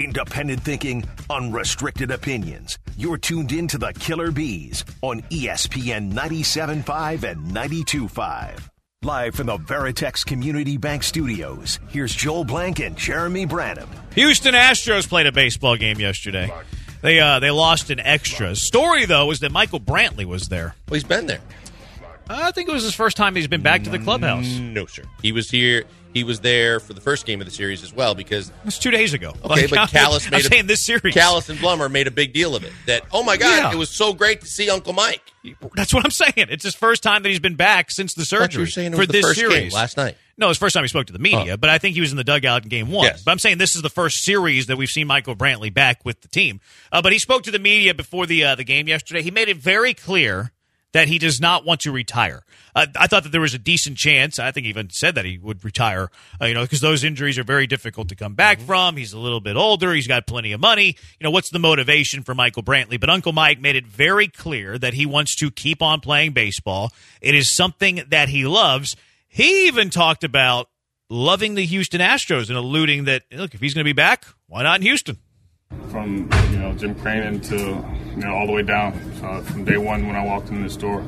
Independent thinking, unrestricted opinions. You're tuned in to the Killer Bees on ESPN 97.5 and 92.5. Live from the Veritex Community Bank Studios, here's Joel Blank and Jeremy Branham. Houston Astros played a baseball game yesterday. They lost in extras. Story, though, is that Michael Brantley was there. Well, he's been there. I think it was his first time he's been back to the clubhouse. No, sir. He was here. He was there for the first game of the series as well because... It was 2 days ago. Okay, but Callis I'm saying this series. Callis and Blummer made a big deal of it. That, oh, my God, It was so great to see Uncle Mike. That's what I'm saying. It's his first time that he's been back since the surgery. I thought you were saying it for was this the first series. game last night. No, it's the first time he spoke to the media, but I think he was in the dugout in game one. Yes. But I'm saying this is the first series that we've seen Michael Brantley back with the team. But he spoke to the media before the game yesterday. He made it very clear that he does not want to retire. I thought that there was a decent chance. I think he even said that he would retire, because those injuries are very difficult to come back from. He's a little bit older. He's got plenty of money. What's the motivation for Michael Brantley? But Uncle Mike made it very clear that he wants to keep on playing baseball. It is something that he loves. He even talked about loving the Houston Astros and alluding that, look, if he's going to be back, why not in Houston? From Jim Crane to all the way down from day one when I walked in this door,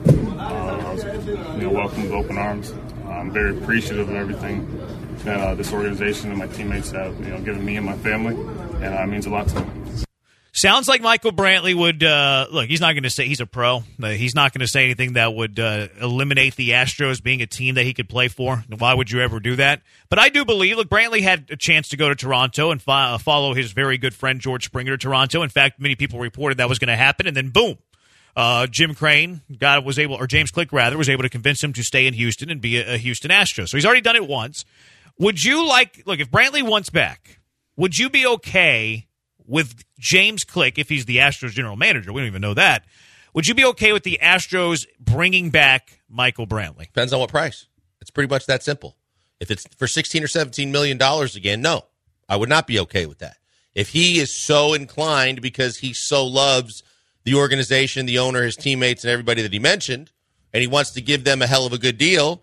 I was welcomed with open arms. I'm very appreciative of everything that this organization and my teammates have given me and my family, and it means a lot to me. Sounds like Michael Brantley would look. He's not going to say he's a pro. He's not going to say anything that would eliminate the Astros being a team that he could play for. Why would you ever do that? But I do believe, look, Brantley had a chance to go to Toronto and follow his very good friend George Springer to Toronto. In fact, many people reported that was going to happen, and then boom, James Click was able to convince him to stay in Houston and be a Houston Astro. So he's already done it once. Would you if Brantley wants back, would you be okay with James Click, if he's the Astros general manager? We don't even know that. Would you be okay with the Astros bringing back Michael Brantley? Depends on what price. It's pretty much that simple. If it's for $16 or $17 million again, no, I would not be okay with that. If he is so inclined because he so loves the organization, the owner, his teammates, and everybody that he mentioned, and he wants to give them a hell of a good deal,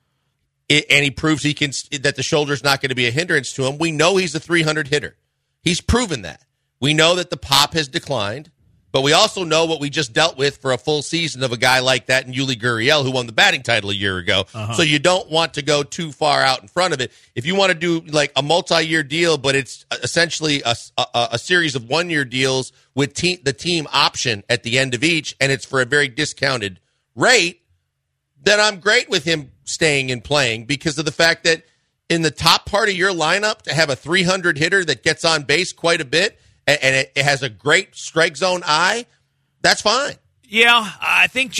and he proves that the shoulder's not going to be a hindrance to him, we know he's a 300 hitter. He's proven that. We know that the pop has declined, but we also know what we just dealt with for a full season of a guy like that in Yuli Gurriel, who won the batting title a year ago. So you don't want to go too far out in front of it. If you want to do like a multi-year deal, but it's essentially a series of one-year deals with the team option at the end of each, and it's for a very discounted rate, then I'm great with him staying and playing because of the fact that in the top part of your lineup to have a 300 hitter that gets on base quite a bit and it has a great strike zone eye, that's fine. Yeah, I think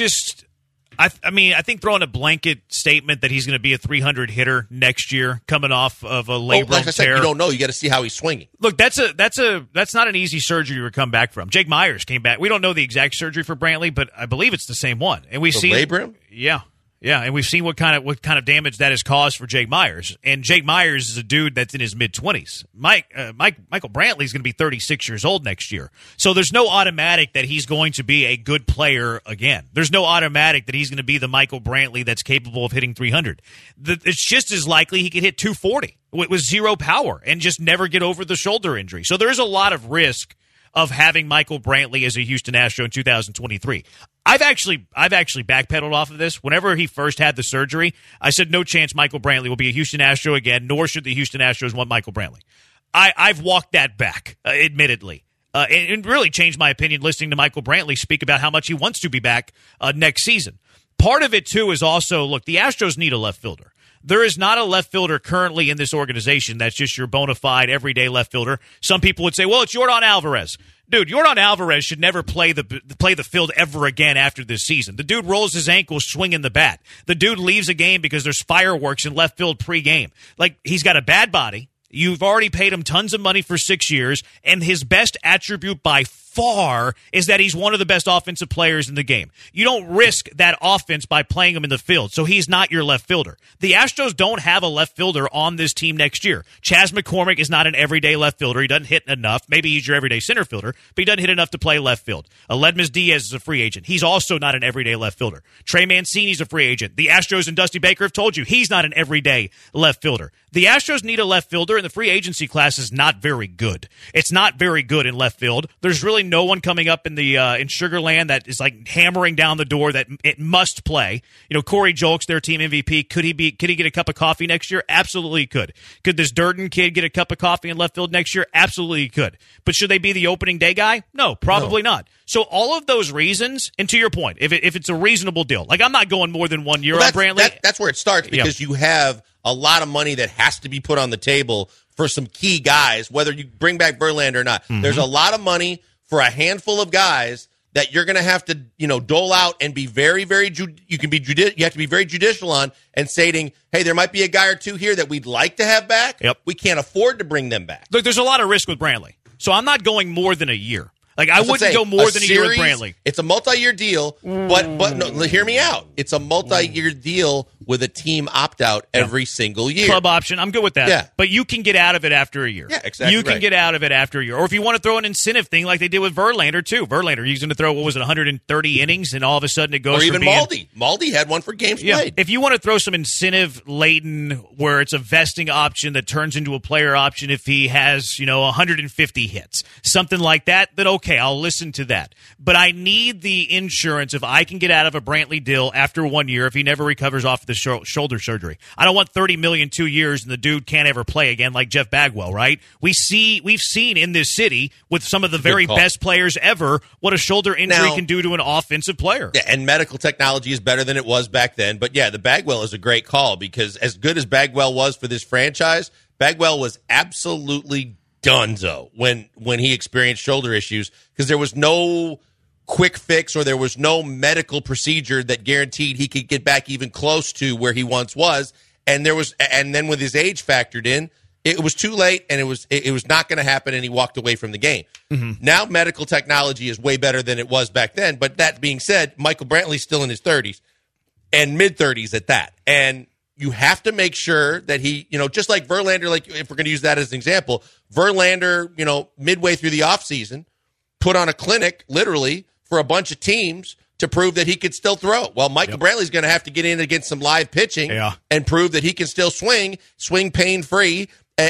I think throwing a blanket statement that he's going to be a 300 hitter next year coming off of a labrum like I said, tear. you don't know. You got to see how he's swinging. Look, that's not an easy surgery to come back from. Jake Myers came back. We don't know the exact surgery for Brantley, but I believe it's the same one. And we've seen labrum? Yeah, and we've seen what kind of damage that has caused for Jake Myers. And Jake Myers is a dude that's in his mid-20s. Michael Brantley is going to be 36 years old next year. So there's no automatic that he's going to be a good player again. There's no automatic that he's going to be the Michael Brantley that's capable of hitting 300. It's just as likely he could hit 240 with zero power and just never get over the shoulder injury. So there is a lot of risk of having Michael Brantley as a Houston Astro in 2023. I've actually backpedaled off of this. Whenever he first had the surgery, I said no chance Michael Brantley will be a Houston Astro again, nor should the Houston Astros want Michael Brantley. I've walked that back, admittedly, and really changed my opinion listening to Michael Brantley speak about how much he wants to be back next season. Part of it, too, is also, look, the Astros need a left fielder. There is not a left fielder currently in this organization that's just your bona fide everyday left fielder. Some people would say, well, it's Yordan Alvarez. Dude, Yordan Alvarez should never play the field ever again after this season. The dude rolls his ankle swinging the bat. The dude leaves a game because there's fireworks in left field pregame. Like, he's got a bad body. You've already paid him tons of money for 6 years, and his best attribute by far is that he's one of the best offensive players in the game. You don't risk that offense by playing him in the field, so he's not your left fielder. The Astros don't have a left fielder on this team next year. Chas McCormick is not an everyday left fielder. He doesn't hit enough. Maybe he's your everyday center fielder, but he doesn't hit enough to play left field. Aledmus Diaz is a free agent. He's also not an everyday left fielder. Trey Mancini's a free agent. The Astros and Dusty Baker have told you he's not an everyday left fielder. The Astros need a left fielder, and the free agency class is not very good. It's not very good in left field. There's really no one coming up in the in Sugar Land that is like hammering down the door that it must play. You know, Corey Julks, their team MVP. Could he get a cup of coffee next year? Absolutely he could. Could this Durden kid get a cup of coffee in left field next year? Absolutely he could. But should they be the opening day guy? No, probably not. So all of those reasons, and to your point, if it's a reasonable deal, like I'm not going more than 1 year on Brantley. That's where it starts because you have a lot of money that has to be put on the table for some key guys, whether you bring back Verlander or not. Mm-hmm. There's a lot of money for a handful of guys that you're going to have to, dole out and be very, very. You have to be very judicial on and stating, hey, there might be a guy or two here that we'd like to have back. Yep. We can't afford to bring them back. Look, there's a lot of risk with Brantley, so I'm not going more than a year. Like I wouldn't go more than a year with Brantley. It's a multi-year deal, but no, hear me out. It's a multi-year deal with a team opt-out every single year. Club option, I'm good with that. Yeah. But you can get out of it after a year. Yeah, exactly. You can get out of it after a year. Or if you want to throw an incentive thing like they did with Verlander, too. Verlander, he's going to throw, 130 innings, and all of a sudden it goes or even from being, Maldi. Maldi had one for games played. If you want to throw some incentive-laden where it's a vesting option that turns into a player option if he has, 150 hits, something like that, then okay, I'll listen to that. But I need the insurance if I can get out of a Brantley deal after 1 year if he never recovers off the shoulder surgery. I don't want $30 million 2 years and the dude can't ever play again like Jeff Bagwell, right? We've seen in this city with some of the very best players ever what a shoulder injury can do to an offensive player. Yeah, and medical technology is better than it was back then. But yeah, the Bagwell is a great call because as good as Bagwell was for this franchise, Bagwell was absolutely donezo when he experienced shoulder issues because there was no quick fix or there was no medical procedure that guaranteed he could get back even close to where he once was. And then with his age factored in, it was too late and it was not going to happen and he walked away from the game. Mm-hmm. Now medical technology is way better than it was back then. But that being said, Michael Brantley's still in his 30s and mid-30s at that. And you have to make sure that he, just like Verlander, like if we're going to use that as an example, Verlander, midway through the offseason, put on a clinic, literally, for a bunch of teams to prove that he could still throw. Well, Michael Brantley's going to have to get in against some live pitching and prove that he can still swing pain-free,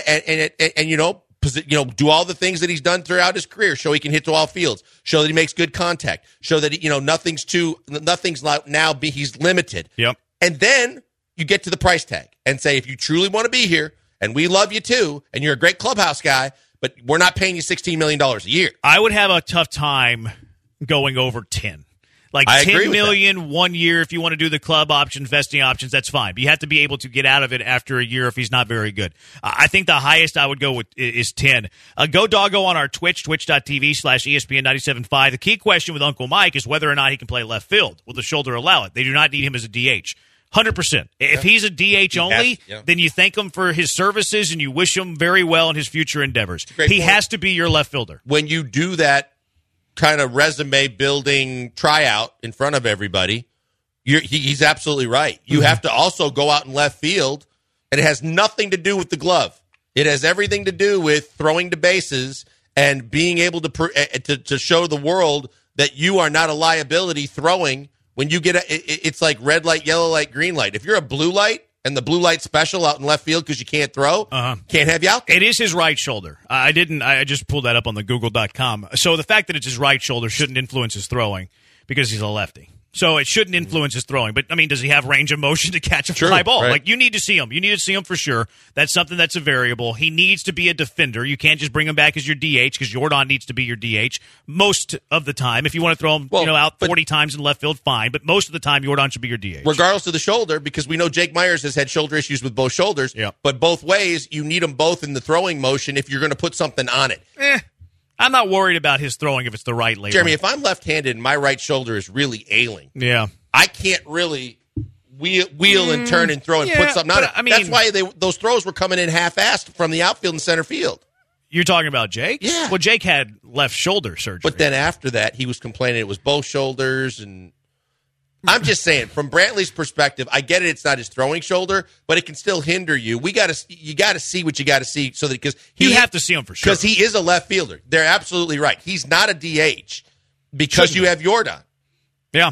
and do all the things that he's done throughout his career. Show he can hit to all fields. Show that he makes good contact. Show that he's limited. Yep. And then you get to the price tag and say, if you truly want to be here, and we love you too, and you're a great clubhouse guy, but we're not paying you $16 million a year. I would have a tough time going over 10. Like $10 million 1 year, if you want to do the club options, vesting options, that's fine. But you have to be able to get out of it after a year if he's not very good. I think the highest I would go with is 10. Go Doggo on our Twitch, twitch.tv/ESPN975. The key question with Uncle Mike is whether or not he can play left field. Will the shoulder allow it? They do not need him as a DH. 100%. If he's a DH only, then you thank him for his services and you wish him very well in his future endeavors. He has to be your left fielder. When you do that kind of resume building tryout in front of everybody, he's absolutely right. You have to also go out in left field, and it has nothing to do with the glove. It has everything to do with throwing to bases and being able to show the world that you are not a liability throwing. When you get it's like red light, yellow light, green light. If you're a blue light and the blue light special out in left field because you can't throw, can't have you out there. It is his right shoulder. I just pulled that up on the Google.com. So the fact that it's his right shoulder shouldn't influence his throwing because he's a lefty. So it shouldn't influence his throwing. But, I mean, does he have range of motion to catch a fly ball? Right. Like, you need to see him. You need to see him for sure. That's something that's a variable. He needs to be a defender. You can't just bring him back as your DH because Jordan needs to be your DH most of the time. If you want to throw him out 40 times in left field, fine. But most of the time, Jordan should be your DH. Regardless of the shoulder, because we know Jake Myers has had shoulder issues with both shoulders. Yep. But both ways, you need them both in the throwing motion if you're going to put something on it. I'm not worried about his throwing if it's the right leg. Jeremy, if I'm left-handed and my right shoulder is really ailing, I can't really wheel and turn and throw and put something on it. I mean, that's why those throws were coming in half-assed from the outfield and center field. You're talking about Jake? Yeah. Well, Jake had left shoulder surgery. But then after that, he was complaining it was both shoulders. And I'm just saying, from Brantley's perspective, I get it. It's not his throwing shoulder, but it can still hinder you. You got to see what you got to see, so that because you have to see him for sure. Because he is a left fielder. They're absolutely right. He's not a DH because you have Yordan. Yeah,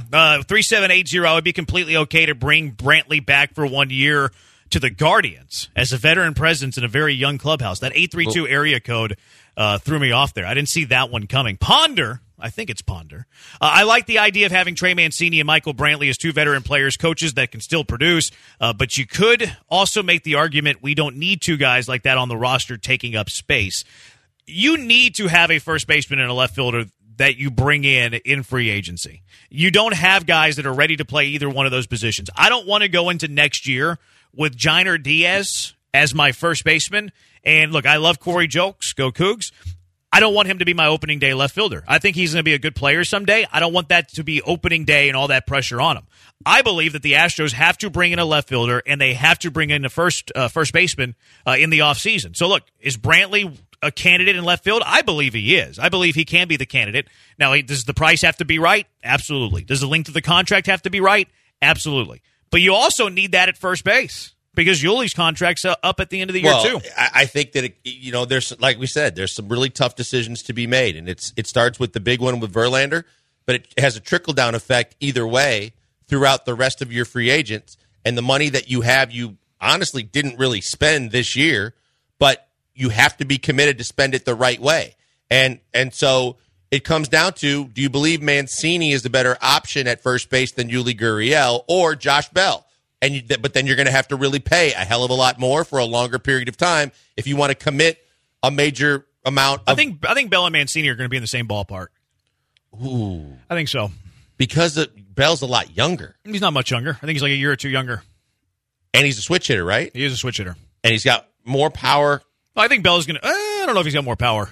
3780. I would be completely okay to bring Brantley back for 1 year to the Guardians as a veteran presence in a very young clubhouse. That 832 area code threw me off there. I didn't see that one coming. Ponder. I think it's Ponder. I like the idea of having Trey Mancini and Michael Brantley as two veteran players, coaches that can still produce, but you could also make the argument we don't need two guys like that on the roster taking up space. You need to have a first baseman and a left fielder that you bring in free agency. You don't have guys that are ready to play either one of those positions. I don't want to go into next year with Jainer Diaz as my first baseman. And look, I love Corey Jokes. Go Cougs. I don't want him to be my opening day left fielder. I think he's going to be a good player someday. I don't want that to be opening day and all that pressure on him. I believe that the Astros have to bring in a left fielder and they have to bring in a first baseman in the offseason. So look, is Brantley a candidate in left field? I believe he is. I believe he can be the candidate. Now, does the price have to be right? Absolutely. Does the length of the contract have to be right? Absolutely. But you also need that at first base, because Yuli's contract's up at the end of the year, too. I think that, there's, like we said, there's some really tough decisions to be made. And it starts with the big one with Verlander, but it has a trickle-down effect either way throughout the rest of your free agents. And the money that you have, you honestly didn't really spend this year, but you have to be committed to spend it the right way. And so it comes down to, do you believe Mancini is the better option at first base than Yuli Gurriel or Josh Bell? But then you're going to have to really pay a hell of a lot more for a longer period of time if you want to commit a major amount of... I think Bell and Mancini are going to be in the same ballpark. Ooh. I think so. Because Bell's a lot younger. He's not much younger. I think he's like a year or two younger. And he's a switch hitter, right? He is a switch hitter. And he's got more power. I think Bell's going to... I don't know if he's got more power.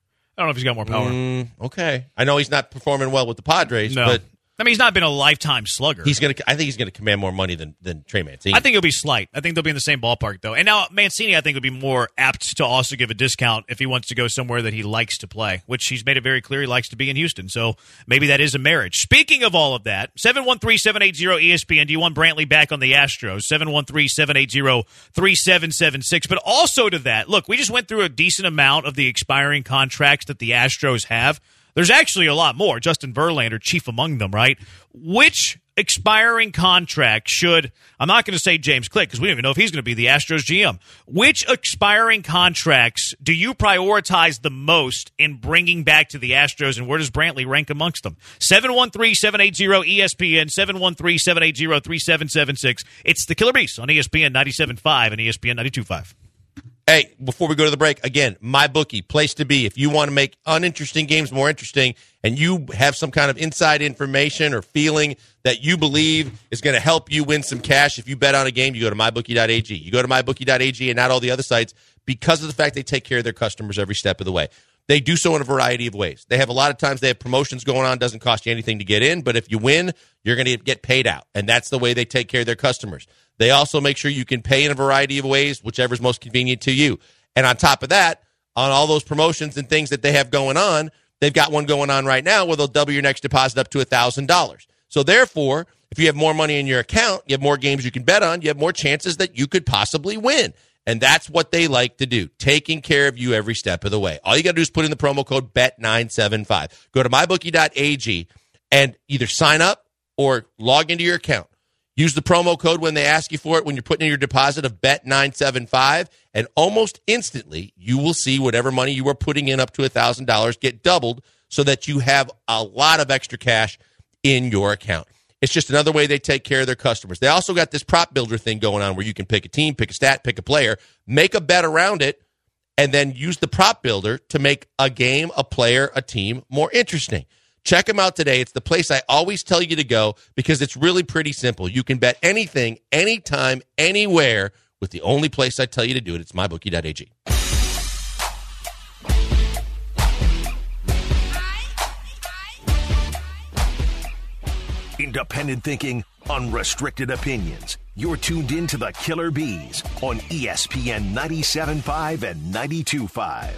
Okay. I know he's not performing well with the Padres, but... I mean, he's not been a lifetime slugger. I think he's going to command more money than Trey Mancini. I think it'll be slight. I think they'll be in the same ballpark, though. And now Mancini, I think, would be more apt to also give a discount if he wants to go somewhere that he likes to play, which he's made it very clear he likes to be in Houston. So maybe that is a marriage. Speaking of all of that, 713-780-ESPN. Do you want Brantley back on the Astros? 713-780-3776. But also to that, look, we just went through a decent amount of the expiring contracts that the Astros have. There's actually a lot more. Justin Verlander, chief among them, right? Which expiring contract should, I'm not going to say James Click because we don't even know if he's going to be the Astros GM. Which expiring contracts do you prioritize the most in bringing back to the Astros, and where does Brantley rank amongst them? 713-780-ESPN, 713-780-3776. It's the Killer Beast on ESPN 97.5 and ESPN 92.5. Hey, before we go to the break, again, MyBookie, place to be. If you want to make uninteresting games more interesting and you have some kind of inside information or feeling that you believe is going to help you win some cash, if you bet on a game, you go to MyBookie.ag. You go to MyBookie.ag and not all the other sites because of the fact they take care of their customers every step of the way. They do so in a variety of ways. They have a lot of times they have promotions going on. Doesn't cost you anything to get in, but if you win, you're going to get paid out, and that's the way they take care of their customers. They also make sure you can pay in a variety of ways, whichever is most convenient to you. And on top of that, on all those promotions and things that they have going on, they've got one going on right now where they'll double your next deposit up to $1,000. So therefore, if you have more money in your account, you have more games you can bet on, you have more chances that you could possibly win. And that's what they like to do, taking care of you every step of the way. All you got to do is put in the promo code BET975. Go to MyBookie.ag and either sign up or log into your account. Use the promo code when they ask you for it when you're putting in your deposit of BET975, and almost instantly you will see whatever money you are putting in up to $1,000 get doubled so that you have a lot of extra cash in your account. It's just another way they take care of their customers. They also got this prop builder thing going on where you can pick a team, pick a stat, pick a player, make a bet around it, and then use the prop builder to make a game, a player, a team more interesting. Check them out today. It's the place I always tell you to go because it's really pretty simple. You can bet anything, anytime, anywhere with the only place I tell you to do it. It's MyBookie.ag. Independent thinking, unrestricted opinions. You're tuned in to the Killer Bees on ESPN 97.5 and 92.5.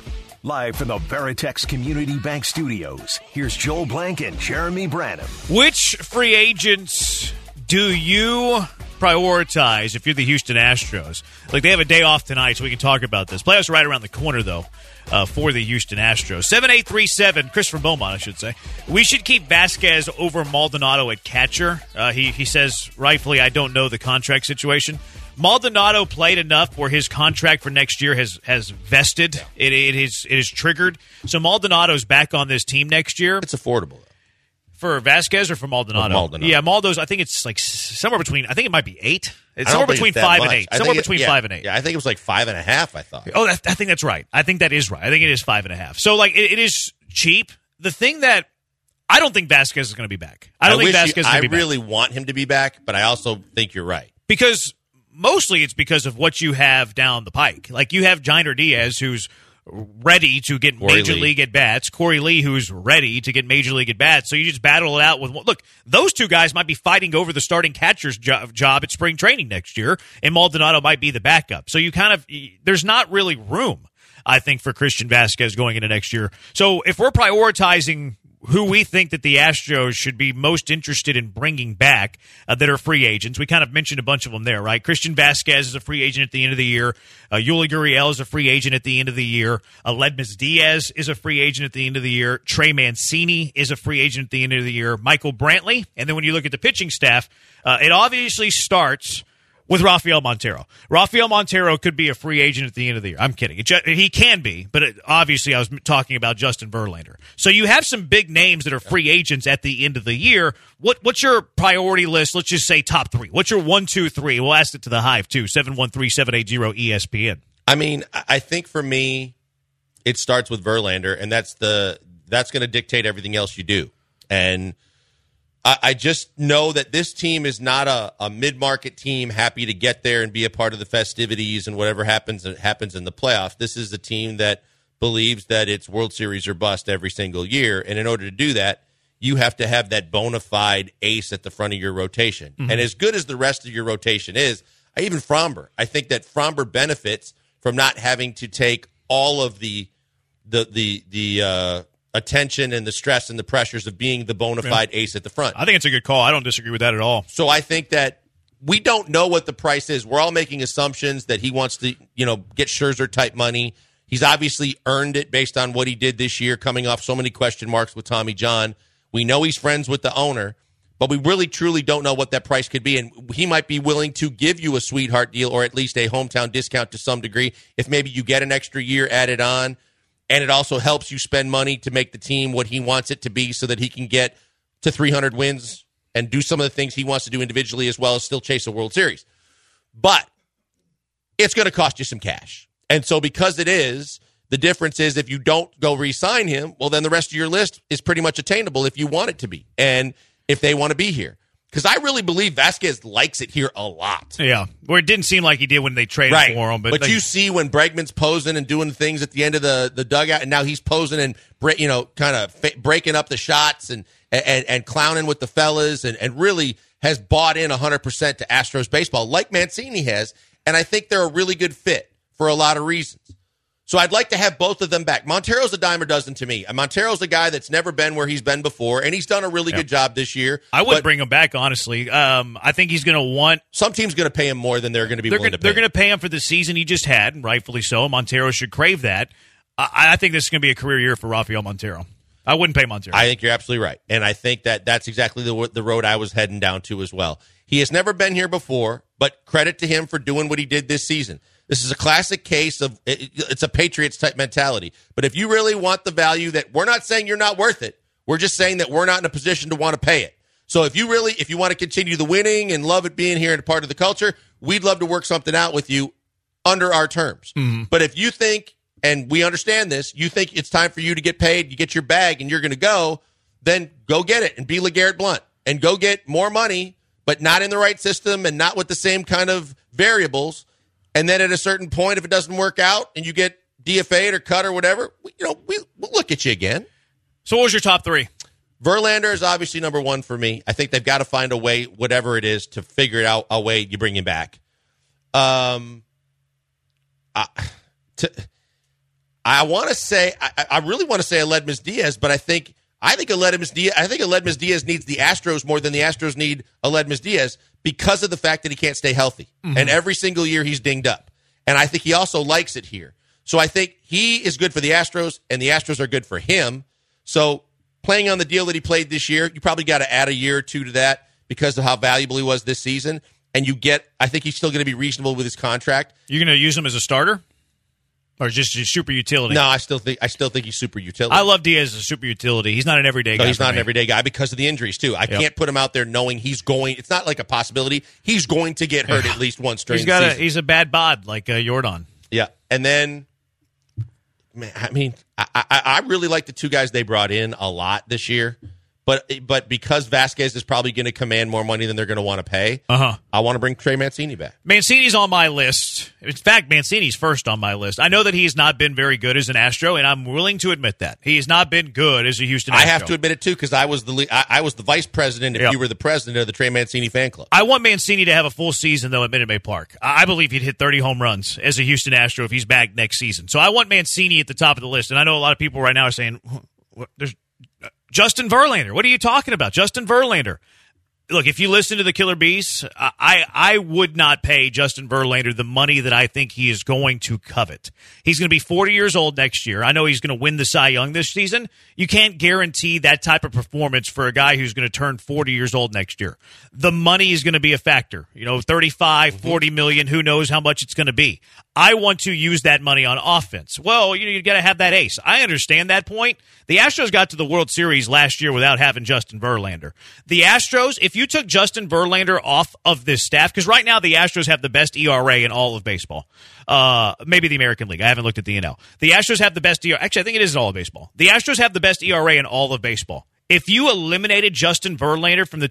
Live from the Veritex Community Bank Studios, here's Joel Blank and Jeremy Branham. Which free agents do you prioritize if you're the Houston Astros? Like, they have a day off tonight, so we can talk about this. Playoffs are right around the corner, though, for the Houston Astros. 7837, Christopher Beaumont, I should say. We should keep Vasquez over Maldonado at catcher. He says, rightfully, I don't know the contract situation. Maldonado played enough where his contract for next year has vested. Yeah. It is triggered. So Maldonado's back on this team next year. It's affordable, though. For Vasquez or for Maldonado? For Maldonado. Yeah, Maldo's, I think it's like somewhere between, I think it might be 8. It's somewhere between 5 and 8. Somewhere between 5 and 8. Yeah, I think it was like 5.5, I thought. Oh, I think that's right. I think that is right. I think it is 5.5. So, like, it is cheap. The thing that I don't think Vasquez is going to be back. I don't think Vasquez is going to be back. I really want him to be back, but I also think you're right. Because mostly it's because of what you have down the pike. Like, you have Jainer Diaz, who's ready to get Major League at bats. Corey Lee, who's ready to get Major League at bats. So you just battle it out with, look, those two guys might be fighting over the starting catcher's job at spring training next year, and Maldonado might be the backup. So you kind of, there's not really room, I think, for Christian Vasquez going into next year. So if we're prioritizing who we think that the Astros should be most interested in bringing back that are free agents. We kind of mentioned a bunch of them there, right? Christian Vasquez is a free agent at the end of the year. Yuli Gurriel is a free agent at the end of the year. Ledmus Diaz is a free agent at the end of the year. Trey Mancini is a free agent at the end of the year. Michael Brantley. And then when you look at the pitching staff, it obviously starts with Rafael Montero. Rafael Montero could be a free agent at the end of the year. I'm kidding. He can be, but obviously I was talking about Justin Verlander. So you have some big names that are free agents at the end of the year. What's your priority list? Let's just say top 3. What's your 1, 2, 3? We'll ask it to the Hive, too, 713-780-ESPN. I mean, I think for me, it starts with Verlander, and that's going to dictate everything else you do. And I just know that this team is not a mid-market team happy to get there and be a part of the festivities and whatever happens in the playoffs. This is a team that believes that it's World Series or bust every single year, and in order to do that, you have to have that bona fide ace at the front of your rotation. Mm-hmm. And as good as the rest of your rotation is, even Fromber, I think that Fromber benefits from not having to take all of the attention and the stress and the pressures of being the bona fide ace at the front. I think it's a good call. I don't disagree with that at all. So I think that we don't know what the price is. We're all making assumptions that he wants to, get Scherzer-type money. He's obviously earned it based on what he did this year, coming off so many question marks with Tommy John. We know he's friends with the owner, but we really, truly don't know what that price could be. And he might be willing to give you a sweetheart deal or at least a hometown discount to some degree if maybe you get an extra year added on. And it also helps you spend money to make the team what he wants it to be so that he can get to 300 wins and do some of the things he wants to do individually as well as still chase a World Series. But it's going to cost you some cash. And so because it is, the difference is if you don't go re-sign him, well, then the rest of your list is pretty much attainable if you want it to be and if they want to be here. Because I really believe Vasquez likes it here a lot. Yeah, where it didn't seem like he did when they traded for him. But you see when Bregman's posing and doing things at the end of the dugout, and now he's posing and kind of breaking up the shots and clowning with the fellas and really has bought in 100% to Astros baseball, like Mancini has. And I think they're a really good fit for a lot of reasons. So I'd like to have both of them back. Montero's a dime a dozen to me. Montero's a guy that's never been where he's been before, and he's done a really good job this year. I would bring him back, honestly. I think he's going to want... Some team's going to pay him more than they're going to be willing to pay. They're going to pay him for the season he just had, and rightfully so. Montero should crave that. I think this is going to be a career year for Rafael Montero. I wouldn't pay Montero. I think you're absolutely right, and I think that's exactly the road I was heading down to as well. He has never been here before, but credit to him for doing what he did this season. This is a classic case of it's a Patriots-type mentality. But if you really want the value that we're not saying you're not worth it, we're just saying that we're not in a position to want to pay it. So if you want to continue the winning and love it being here and a part of the culture, we'd love to work something out with you under our terms. Mm-hmm. But if you think, and we understand this, you think it's time for you to get paid, you get your bag, and you're going to go, then go get it and be LeGarrette Blount and go get more money, but not in the right system and not with the same kind of variables. And then at a certain point, if it doesn't work out and you get DFA'd or cut or whatever, we'll look at you again. So what was your top 3? Verlander is obviously number 1 for me. I think they've got to find a way, whatever it is, to figure it out a way you bring him back. I want to say I really want to say Aledmys Diaz, but I think Aledmys Diaz needs the Astros more than the Astros need Aledmys Diaz because of the fact that he can't stay healthy. Mm-hmm. And every single year he's dinged up. And I think he also likes it here. So I think he is good for the Astros, and the Astros are good for him. So playing on the deal that he played this year, you probably got to add a year or two to that because of how valuable he was this season. And I think he's still going to be reasonable with his contract. You're going to use him as a starter? Or just super utility? No, I still think he's super utility. I love Diaz as a super utility. He's not an everyday guy. No, he's not an everyday guy because of the injuries, too. I can't put him out there knowing it's not like a possibility. He's going to get hurt at least once during the season. He's a bad bod like Jordan. Yeah. And then, man, I mean, I really like the two guys they brought in a lot this year. But because Vasquez is probably going to command more money than they're going to want to pay, I want to bring Trey Mancini back. Mancini's on my list. In fact, Mancini's first on my list. I know that he's not been very good as an Astro, and I'm willing to admit that. He has not been good as a Houston Astro. I have to admit it, too, because I was the vice president if you were the president of the Trey Mancini fan club. I want Mancini to have a full season, though, at Minute Maid Park. I believe he'd hit 30 home runs as a Houston Astro if he's back next season. So I want Mancini at the top of the list, and I know a lot of people right now are saying, there's Justin Verlander. What are you talking about? Justin Verlander. Look, if you listen to the Killer Bees, I would not pay Justin Verlander the money that I think he is going to covet. He's going to be 40 years old next year. I know he's going to win the Cy Young this season. You can't guarantee that type of performance for a guy who's going to turn 40 years old next year. The money is going to be a factor. 35, 40 million, who knows how much it's going to be. I want to use that money on offense. Well, you got to have that ace. I understand that point. The Astros got to the World Series last year without having Justin Verlander. The Astros, if you took Justin Verlander off of this staff, because right now the Astros have the best ERA in all of baseball. Maybe the American League. I haven't looked at the NL. The Astros have the best ERA. Actually, I think it is in all of baseball. The Astros have the best ERA in all of baseball. If you eliminated Justin Verlander from the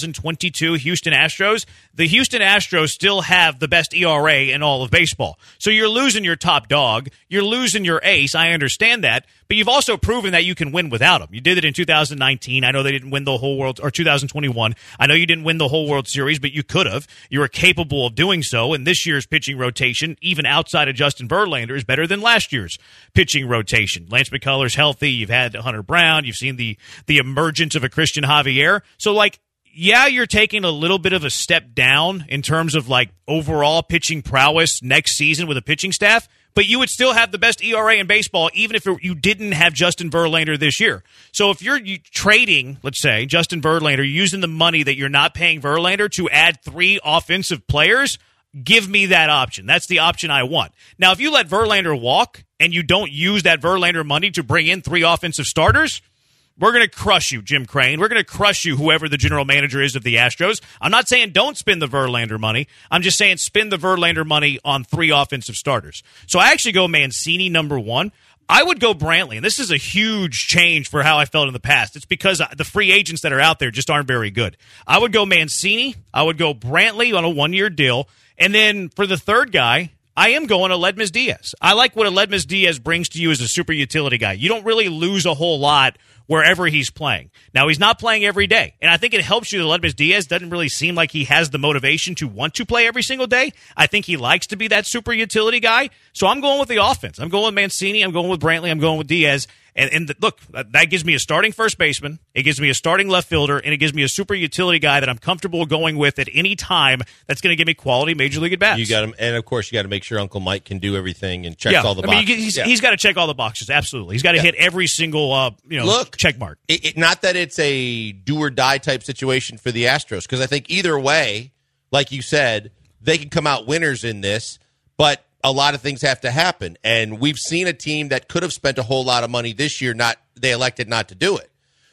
2022 Houston Astros, the Houston Astros still have the best ERA in all of baseball. So you're losing your top dog. You're losing your ace. I understand that. But you've also proven that you can win without him. You did it in 2019. I know they didn't win the whole World, or 2021. I know you didn't win the whole World Series, but you could have. You were capable of doing so. And this year's pitching rotation, even outside of Justin Verlander, is better than last year's pitching rotation. Lance McCullers healthy. You've had Hunter Brown. You've seen the emergence of a Christian Javier. So, yeah, you're taking a little bit of a step down in terms of, overall pitching prowess next season with a pitching staff, but you would still have the best ERA in baseball even if you didn't have Justin Verlander this year. So if you're trading, let's say, Justin Verlander, using the money that you're not paying Verlander to add 3 offensive players, give me that option. That's the option I want. Now, if you let Verlander walk and you don't use that Verlander money to bring in 3 offensive starters, we're going to crush you, Jim Crane. We're going to crush you, whoever the general manager is of the Astros. I'm not saying don't spend the Verlander money. I'm just saying spend the Verlander money on 3 offensive starters. So I actually go Mancini number 1. I would go Brantley, and this is a huge change for how I felt in the past. It's because the free agents that are out there just aren't very good. I would go Mancini. I would go Brantley on a 1-year deal. And then for the third guy, I am going Aledmys Diaz. I like what Aledmys Diaz brings to you as a super utility guy. You don't really lose a whole lot wherever he's playing. Now, he's not playing every day, and I think it helps you that Aledmys Diaz doesn't really seem like he has the motivation to want to play every single day. I think he likes to be that super utility guy, so I'm going with the offense. I'm going with Mancini, I'm going with Brantley, I'm going with Diaz, and look, that gives me a starting first baseman, it gives me a starting left fielder, and it gives me a super utility guy that I'm comfortable going with at any time that's going to give me quality Major League at-bats. You got him, and of course, you got to make sure Uncle Mike can do everything and checks all the boxes. He's got to check all the boxes, absolutely. He's got to hit every single check mark. Not that it's a do-or-die type situation for the Astros, because I think either way, like you said, they can come out winners in this, but a lot of things have to happen. And we've seen a team that could have spent a whole lot of money this year, they elected not to do it.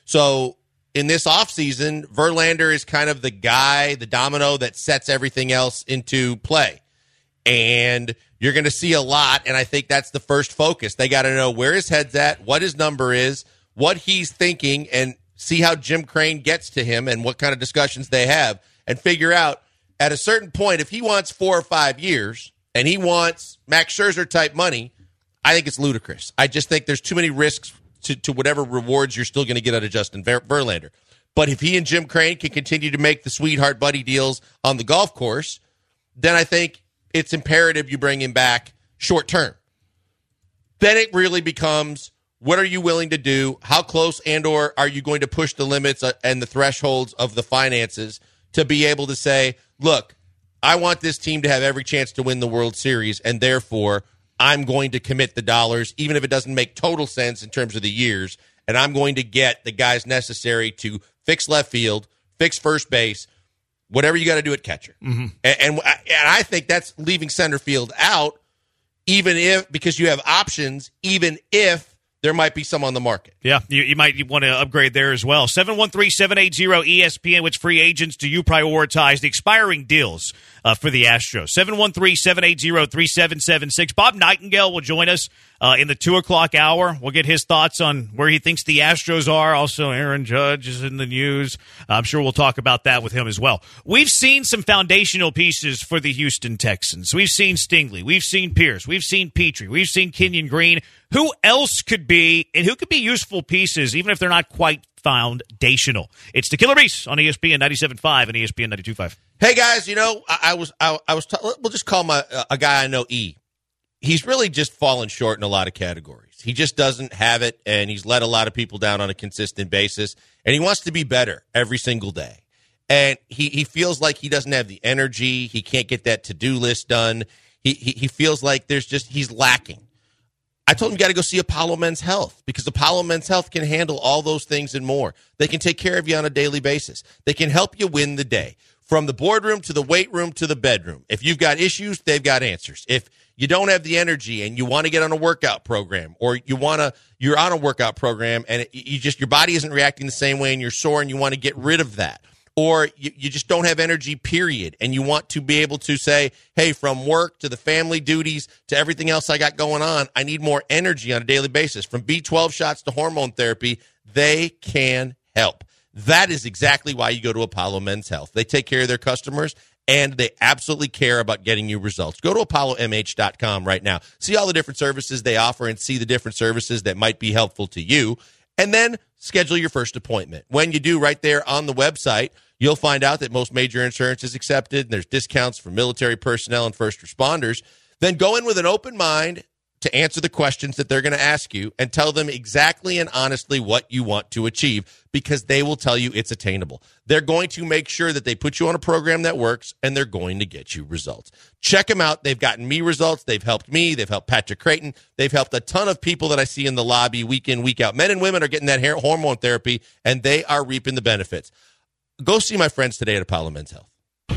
So in this offseason, Verlander is kind of the guy, the domino that sets everything else into play. And you're going to see a lot, and I think that's the first focus. They got to know where his head's at, what his number is, what he's thinking, and see how Jim Crane gets to him and what kind of discussions they have, and figure out at a certain point, if he wants 4 or 5 years and he wants Max Scherzer type money, I think it's ludicrous. I just think there's too many risks to whatever rewards you're still going to get out of Justin Verlander. But if he and Jim Crane can continue to make the sweetheart buddy deals on the golf course, then I think it's imperative you bring him back short term. then it really becomes, what are you willing to do? How close and or are you going to push the limits and the thresholds of the finances to be able to say, look, I want this team to have every chance to win the World Series, and therefore I'm going to commit the dollars, even if it doesn't make total sense in terms of the years, and I'm going to get the guys necessary to fix left field, fix first base, whatever you got to do at catcher. Mm-hmm. And I think that's leaving center field out, even if, because you have options, even if there might be some on the market. Yeah, you might want to upgrade there as well. 713-780-ESPN, which free agents do you prioritize? The expiring deals for the Astros. 713-780-3776. Bob Nightingale will join us in the 2 o'clock hour. We'll get his thoughts on where he thinks the Astros are. Also, Aaron Judge is in the news. I'm sure we'll talk about that with him as well. We've seen some foundational pieces for the Houston Texans. We've seen Stingley. We've seen Pierce. We've seen Petrie. We've seen Kenyon Green. Who else could be, and who could be useful pieces, even if they're not quite foundational? It's the Killer Bees on ESPN 97.5 and ESPN 92.5. Hey guys, we'll just call a guy I know E. He's really just fallen short in a lot of categories. He just doesn't have it, and he's let a lot of people down on a consistent basis, and he wants to be better every single day. And he feels like he doesn't have the energy. He can't get that to-do list done. He feels like he's lacking. I told him you got to go see Apollo Men's Health, because Apollo Men's Health can handle all those things and more. They can take care of you on a daily basis. They can help you win the day, from the boardroom to the weight room to the bedroom. If you've got issues, they've got answers. If you don't have the energy and you want to get on a workout program, or you're on a workout program and your body isn't reacting the same way and you're sore and you want to get rid of that, or you just don't have energy, period, and you want to be able to say, hey, from work to the family duties to everything else I got going on, I need more energy on a daily basis. From B12 shots to hormone therapy, they can help. That is exactly why you go to Apollo Men's Health. They take care of their customers, and they absolutely care about getting you results. Go to ApolloMH.com right now. See all the different services they offer and see the different services that might be helpful to you, and then schedule your first appointment. When you do, right there on the website, you'll find out that most major insurance is accepted, and there's discounts for military personnel and first responders. Then go in with an open mind to answer the questions that they're going to ask you, and tell them exactly and honestly what you want to achieve, because they will tell you it's attainable. They're going to make sure that they put you on a program that works, and they're going to get you results. Check them out. They've gotten me results. They've helped me. They've helped Patrick Creighton. They've helped a ton of people that I see in the lobby week in, week out. Men and women are getting that hormone therapy, and they are reaping the benefits. Go see my friends today at Apollo Men's Health.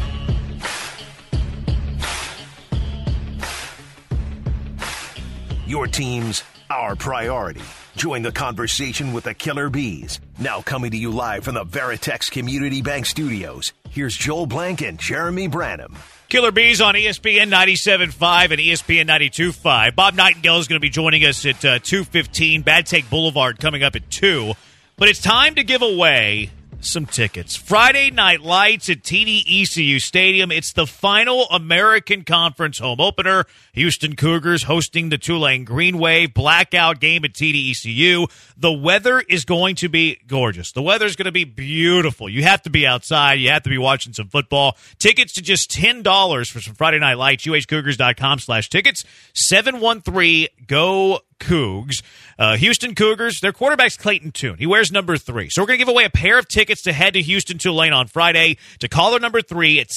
Your team's our priority. Join the conversation with the Killer Bees. Now coming to you live from the Veritex Community Bank Studios, here's Joel Blank and Jeremy Branham. Killer Bees on ESPN 97.5 and ESPN 92.5. Bob Nightingale is going to be joining us at 2:15. Bad Take Boulevard coming up at 2. But it's time to give away some tickets. Friday Night Lights at TD-ECU Stadium. It's the final American Conference home opener. Houston Cougars hosting the Tulane Green Wave. Blackout game at TD-ECU. The weather is going to be gorgeous. The weather is going to be beautiful. You have to be outside. You have to be watching some football. Tickets to just $10 for some Friday Night Lights. UHCougars.com/tickets. 713-GO Cougs. Houston Cougars, their quarterback's Clayton Tune. He wears number 3. So we're going to give away a pair of tickets to head to Houston Tulane on Friday. To caller number 3 at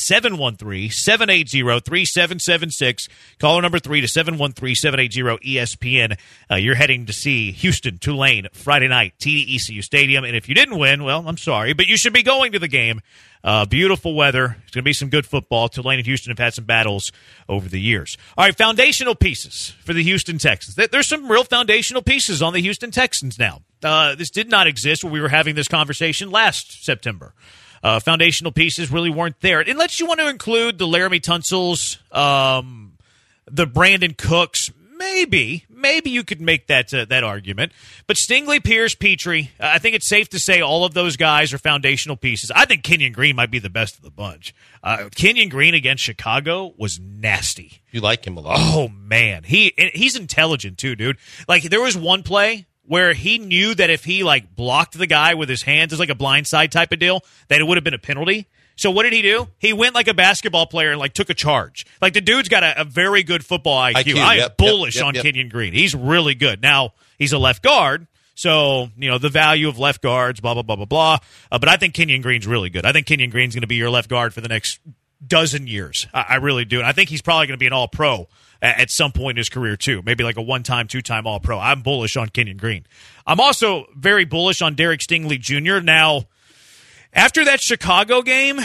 713-780-3776. Caller number 3 to 713-780-ESPN. You're heading to see Houston Tulane Friday night, TD-ECU Stadium. And if you didn't win, well, I'm sorry, but you should be going to the game. Beautiful weather. It's going to be some good football. Tulane and Houston have had some battles over the years. All right, foundational pieces for the Houston Texans. There's some real foundational pieces on the Houston Texans now. This did not exist when we were having this conversation last September. Foundational pieces really weren't there. Unless you want to include the Laramie Tunsils, the Brandon Cooks, maybe you could make that argument. But Stingley, Pierce, Petrie, I think it's safe to say all of those guys are foundational pieces. I think Kenyon Green might be the best of the bunch. Kenyon Green against Chicago was nasty. You like him a lot. Oh, man. He's intelligent, too, dude. Like, there was one play where he knew that if he, blocked the guy with his hands, it's like a blindside type of deal, that it would have been a penalty. So what did he do? He went like a basketball player and like took a charge. Like the dude's got a very good football IQ. I am bullish on Kenyon Green. He's really good. Now, he's a left guard, so, the value of left guards, blah, blah, blah, blah, blah. But I think Kenyon Green's really good. I think Kenyon Green's going to be your left guard for the next dozen years. I really do. And I think he's probably going to be an all-pro at some point in his career, too. Maybe like a one-time, two-time all-pro. I'm bullish on Kenyon Green. I'm also very bullish on Derek Stingley Jr. Now, after that Chicago game,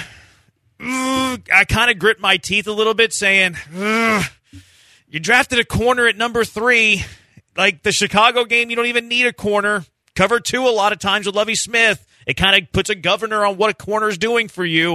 I kind of grit my teeth a little bit saying, you drafted a corner at number 3. Like the Chicago game, you don't even need a corner. Cover 2 a lot of times with Lovie Smith. It kind of puts a governor on what a corner is doing for you.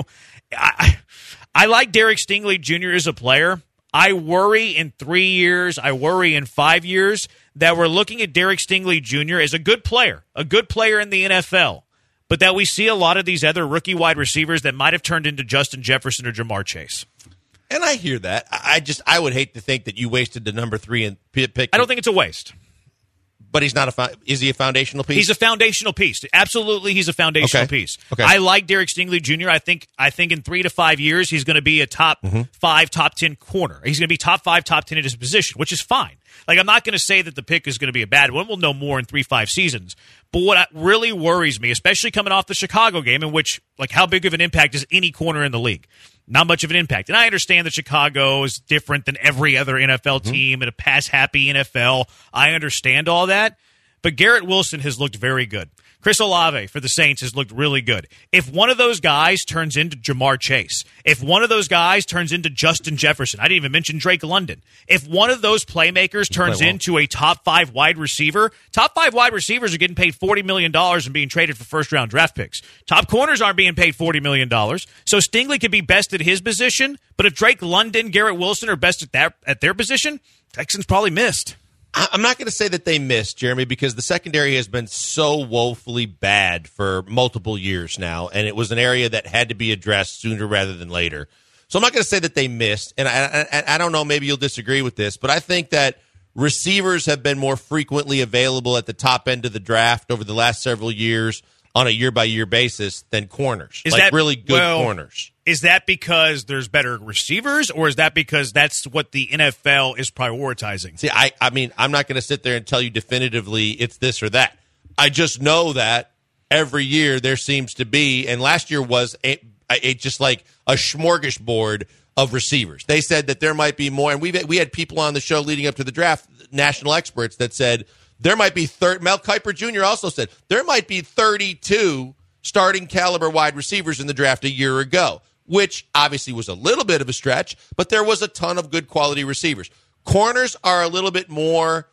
I like Derek Stingley Jr. as a player. I worry in 3 years, I worry in 5 years that we're looking at Derek Stingley Jr. as a good player in the NFL. But that we see a lot of these other rookie wide receivers that might have turned into Justin Jefferson or Jamar Chase. And I hear that. I would hate to think that you wasted the number 3 and pick. I don't think it's a waste. But he's not is he a foundational piece? He's a foundational piece. Absolutely, he's a foundational piece. Okay. I like Derek Stingley Jr. I think in 3 to 5 years, he's going to be a top 5, top 10 corner. He's going to be top 5, top 10 at his position, which is fine. Like, I'm not going to say that the pick is going to be a bad one. We'll know more in 3-5 seasons. But what really worries me, especially coming off the Chicago game, in which, like, how big of an impact is any corner in the league? Not much of an impact. And I understand that Chicago is different than every other NFL team in a pass-happy NFL. I understand all that. But Garrett Wilson has looked very good. Chris Olave for the Saints has looked really good. If one of those guys turns into Jamar Chase, if one of those guys turns into Justin Jefferson, I didn't even mention Drake London. If one of those playmakers turns into a top 5 wide receiver, top 5 wide receivers are getting paid $40 million and being traded for first-round draft picks. Top corners aren't being paid $40 million. So Stingley could be best at his position, but if Drake London, Garrett Wilson are best at their position, Texans probably missed. I'm not going to say that they missed, Jeremy, because the secondary has been so woefully bad for multiple years now, and it was an area that had to be addressed sooner rather than later. So I'm not going to say that they missed, and I don't know, maybe you'll disagree with this, but I think that receivers have been more frequently available at the top end of the draft over the last several years on a year-by-year basis than corners, really good corners. Is that because there's better receivers, or is that because that's what the NFL is prioritizing? See, I mean, I'm not going to sit there and tell you definitively it's this or that. I just know that every year there seems to be, and last year was just like a smorgasbord of receivers. They said that there might be more, and we had people on the show leading up to the draft, national experts, that said there might be Mel Kiper Jr. also said there might be 32 starting caliber wide receivers in the draft a year ago, which obviously was a little bit of a stretch, but there was a ton of good quality receivers. Corners are a little bit more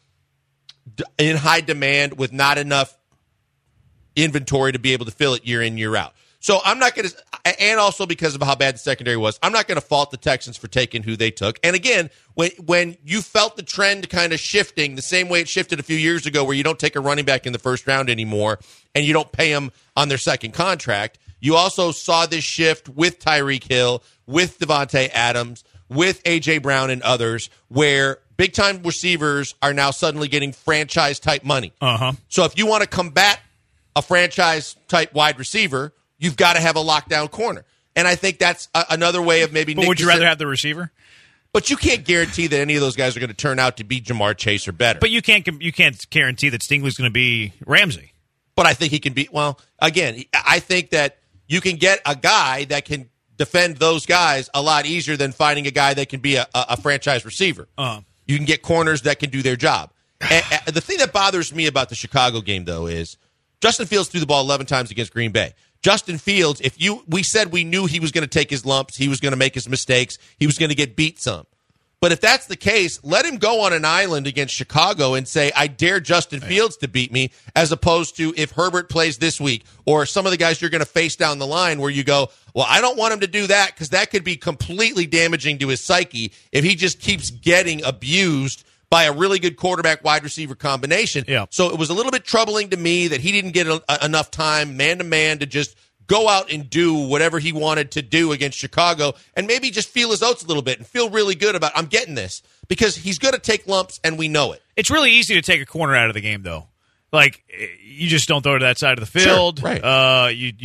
in high demand with not enough inventory to be able to fill it year in, year out. So I'm not going to, and also because of how bad the secondary was, I'm not going to fault the Texans for taking who they took. And again, when you felt the trend kind of shifting the same way it shifted a few years ago, where you don't take a running back in the first round anymore and you don't pay them on their second contract, you also saw this shift with Tyreek Hill, with Devontae Adams, with A.J. Brown and others, where big-time receivers are now suddenly getting franchise-type money. So if you want to combat a franchise-type wide receiver, you've got to have a lockdown corner. And I think that's another way of maybe... But would you rather have the receiver? But you can't guarantee that any of those guys are going to turn out to be Jamar Chase or better. But you can't guarantee that Stingley's going to be Ramsey. But I think he can be... Well, again, I think that you can get a guy that can defend those guys a lot easier than finding a guy that can be a franchise receiver. You can get corners that can do their job. And the thing that bothers me about the Chicago game, though, is Justin Fields threw the ball 11 times against Green Bay. Justin Fields, we said we knew he was going to take his lumps, he was going to make his mistakes, he was going to get beat some. But if that's the case, let him go on an island against Chicago and say, I dare Justin Fields to beat me, as opposed to if Herbert plays this week or some of the guys you're going to face down the line where you go, well, I don't want him to do that because that could be completely damaging to his psyche if he just keeps getting abused by a really good quarterback wide receiver combination. Yeah. So it was a little bit troubling to me that he didn't get enough time man-to-man to just go out and do whatever he wanted to do against Chicago and maybe just feel his oats a little bit and feel really good about, I'm getting this, because he's going to take lumps and we know it. It's really easy to take a corner out of the game, though. Like, you just don't throw it to that side of the field. Sure, right.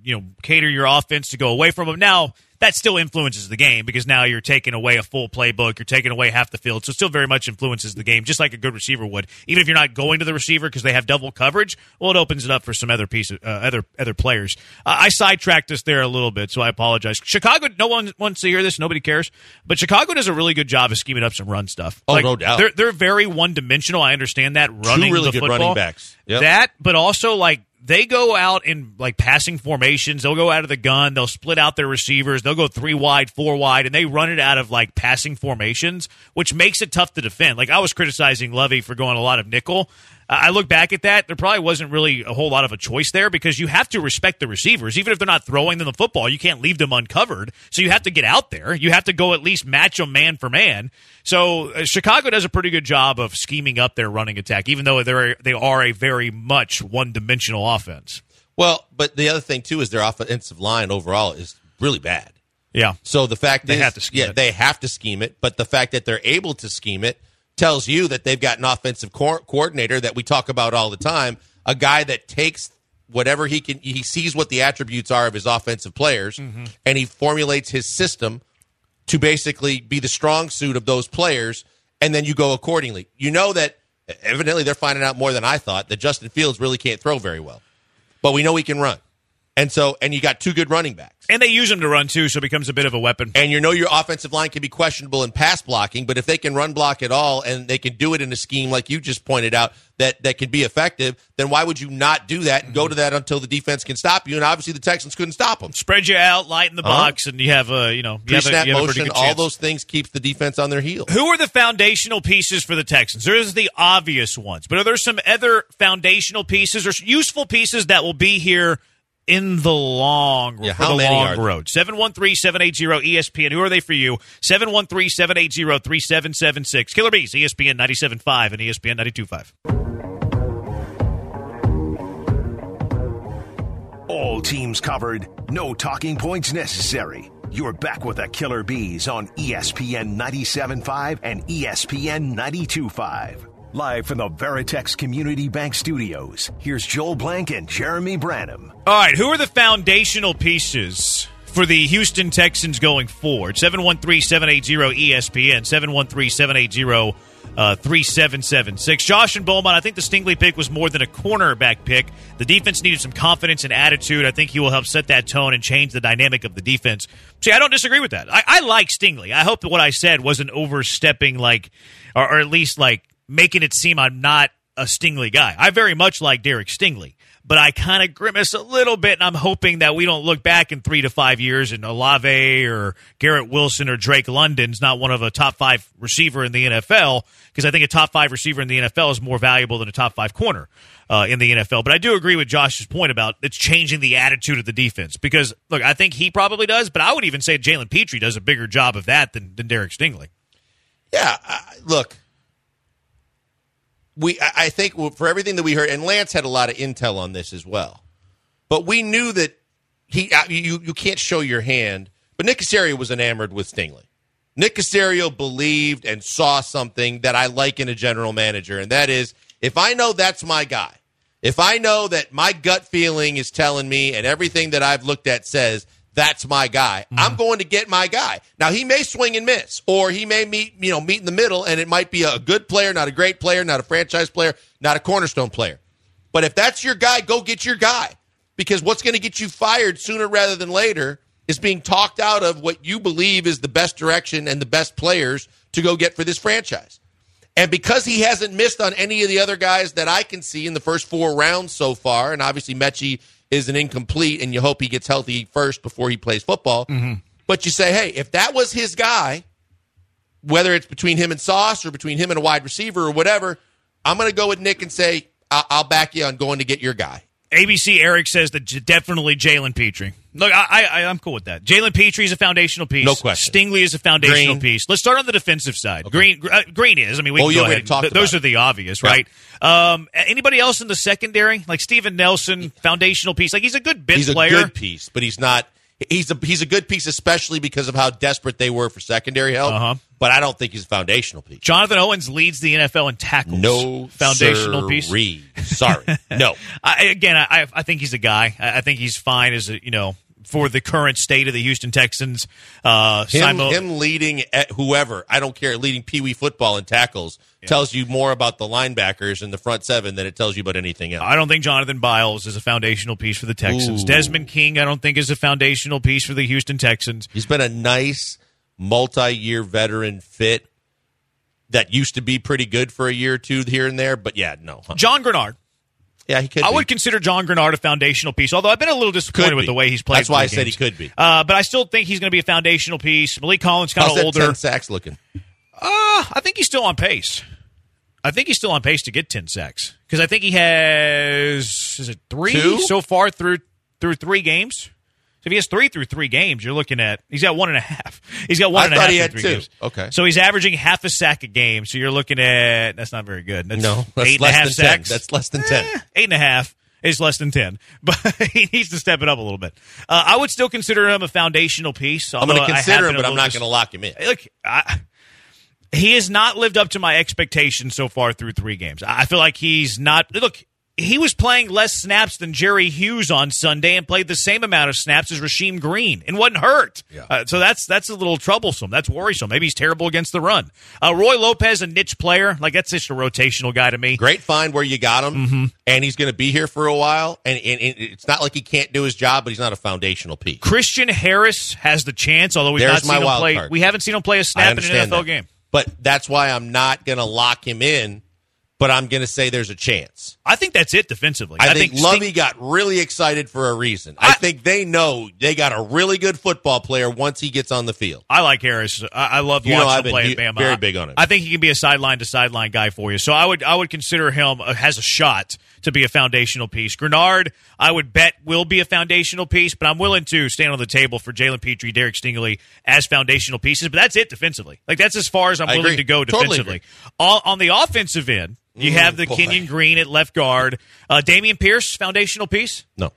cater your offense to go away from them. Now, that still influences the game because now you're taking away a full playbook. You're taking away half the field. So it still very much influences the game, just like a good receiver would. Even if you're not going to the receiver because they have double coverage, well, it opens it up for some other players. I sidetracked us there a little bit, so I apologize. Chicago, no one wants to hear this. Nobody cares. But Chicago does a really good job of scheming up some run stuff. Oh, no doubt. They're very one-dimensional. I understand that. Running Two really the good football. running backs. Yep. That, but also, they go out in passing formations. They'll go out of the gun. They'll split out their receivers. They'll go 3 wide, 4 wide, and they run it out of passing formations, which makes it tough to defend. I was criticizing Lovey for going a lot of nickel. I look back at that. There probably wasn't really a whole lot of a choice there because you have to respect the receivers. Even if they're not throwing them the football, you can't leave them uncovered. So you have to get out there. You have to go at least match them man for man. So Chicago does a pretty good job of scheming up their running attack, even though they are a very much one-dimensional offense. Well, but the other thing, too, is their offensive line overall is really bad. Yeah. So the fact they is, have to scheme it. They have to scheme it, but the fact that they're able to scheme it tells you that they've got an offensive coordinator that we talk about all the time, a guy that takes whatever he sees what the attributes are of his offensive players, and he formulates his system to basically be the strong suit of those players, and then you go accordingly. You know that evidently they're finding out more than I thought that Justin Fields really can't throw very well, but we know he can run. And you got 2 good running backs. And they use him to run, too, so it becomes a bit of a weapon. And your offensive line can be questionable in pass blocking, but if they can run block at all and they can do it in a scheme like you just pointed out that can be effective, then why would you not do that and go to that until the defense can stop you? And obviously the Texans couldn't stop them. Spread you out, lighten the box, and you have Pre-snap motion, all those things keeps the defense on their heels. Who are the foundational pieces for the Texans? There's the obvious ones, but are there some other foundational pieces or useful pieces that will be here in the long road? 713-780-ESPN. Who are they for you? 713-780-3776. Killer Bees, ESPN 97.5 and ESPN 92.5. All teams covered. No talking points necessary. You're back with the Killer Bees on ESPN 97.5 and ESPN 92.5. Live from the Veritex Community Bank Studios, here's Joel Blank and Jeremy Branham. All right, who are the foundational pieces for the Houston Texans going forward? 713-780-ESPN, 713-780-3776. Josh and Beaumont, I think the Stingley pick was more than a cornerback pick. The defense needed some confidence and attitude. I think he will help set that tone and change the dynamic of the defense. See, I don't disagree with that. I like Stingley. I hope that what I said wasn't overstepping or at least making it seem I'm not a Stingley guy. I very much like Derek Stingley, but I kind of grimace a little bit, and I'm hoping that we don't look back in 3 to 5 years and Olave or Garrett Wilson or Drake London's not one of a top 5 receiver in the NFL, because I think a top 5 receiver in the NFL is more valuable than a top 5 corner in the NFL. But I do agree with Josh's point about it's changing the attitude of the defense, because, look, I think he probably does, but I would even say Jalen Petrie does a bigger job of that than Derek Stingley. Yeah, look. I think for everything that we heard, and Lance had a lot of intel on this as well, but we knew that you can't show your hand, but Nick Caserio was enamored with Stingley. Nick Caserio believed and saw something that I like in a general manager, and that is, if I know that's my guy, if I know that my gut feeling is telling me and everything that I've looked at says that's my guy, I'm going to get my guy. Now, he may swing and miss, or he may meet in the middle, and it might be a good player, not a great player, not a franchise player, not a cornerstone player. But if that's your guy, go get your guy, because what's going to get you fired sooner rather than later is being talked out of what you believe is the best direction and the best players to go get for this franchise. And because he hasn't missed on any of the other guys that I can see in the first 4 rounds so far, and obviously Mechie is an incomplete, and you hope he gets healthy first before he plays football. Mm-hmm. But you say, hey, if that was his guy, whether it's between him and Sauce or between him and a wide receiver or whatever, I'm going to go with Nick and say, I'll back you on going to get your guy. ABC Eric says that definitely Jalen Petrie. Look, I'm cool with that. Jalen Petrie is a foundational piece. No question. Stingley is a foundational piece. Let's start on the defensive side. Okay. Green is. I mean, we can go ahead. Those are the obvious, right? Anybody else in the secondary? Like Steven Nelson, foundational piece. Like, he's a good bench player. He's a good piece, but he's not He's a good piece, especially because of how desperate they were for secondary help. But I don't think he's a foundational piece. Jonathan Owens leads the NFL in tackles. No foundational piece. Sorry, no. I think he's a guy. I think he's fine as for the current state of the Houston Texans. Him leading whoever, I don't care, leading Pee Wee football in tackles tells you more about the linebackers in the front seven than it tells you about anything else. I don't think Jonathan Biles is a foundational piece for the Texans. Ooh. Desmond King, I don't think is a foundational piece for the Houston Texans. He's been a nice multi-year veteran fit that used to be pretty good for a year or two here and there, but no. John Grenard. Yeah, he could. I would consider John Grenard a foundational piece, although I've been a little disappointed with the way he's played. That's why I said he could be. But I still think he's going to be a foundational piece. Malik Collins kind of older. 10 sacks looking? I think he's still on pace. I think he's still on pace to get 10 sacks because I think he has 3 so far through 3 games. So if he has 3 through 3 games, you're looking at he's got 1.5. He's got 1.5. I thought he had 3 2. Games. Okay, so he's averaging half a sack a game. So you're looking at that's not very good. That's no, that's 8.5 less than sacks. 10. That's less than 10. 8.5 is less than 10, but he needs to step it up a little bit. I would still consider him a foundational piece. I'm going to consider him, but I'm not going to lock him in. Look, he has not lived up to my expectations so far through 3 games. I feel like he's not. Look, he was playing less snaps than Jerry Hughes on Sunday and played the same amount of snaps as Rasheem Green and wasn't hurt. Yeah. So that's a little troublesome. That's worrisome. Maybe he's terrible against the run. Roy Lopez, a niche player. Like, that's just a rotational guy to me. Great find where you got him, and he's going to be here for a while. And it's not like he can't do his job, but he's not a foundational piece. Christian Harris has the chance, although we've not seen him play. Card. We haven't seen him play a snap in an NFL game. But that's why I'm not going to lock him in, but I'm going to say there's a chance. I think that's it defensively. I think Lovey got really excited for a reason. I think they know they got a really good football player once he gets on the field. I like Harris. I love watching him play at Bama. Very big on him. I think he can be a sideline-to-sideline guy for you. So I would consider him has a shot to be a foundational piece. Grenard, I would bet, will be a foundational piece, but I'm willing to stand on the table for Jalen Petrie, Derek Stingley as foundational pieces. But that's it defensively. Like, that's as far as I'm willing to go defensively. Totally on the offensive end, you have the Kenyon Green at left guard. Dameon Pierce, foundational piece? No.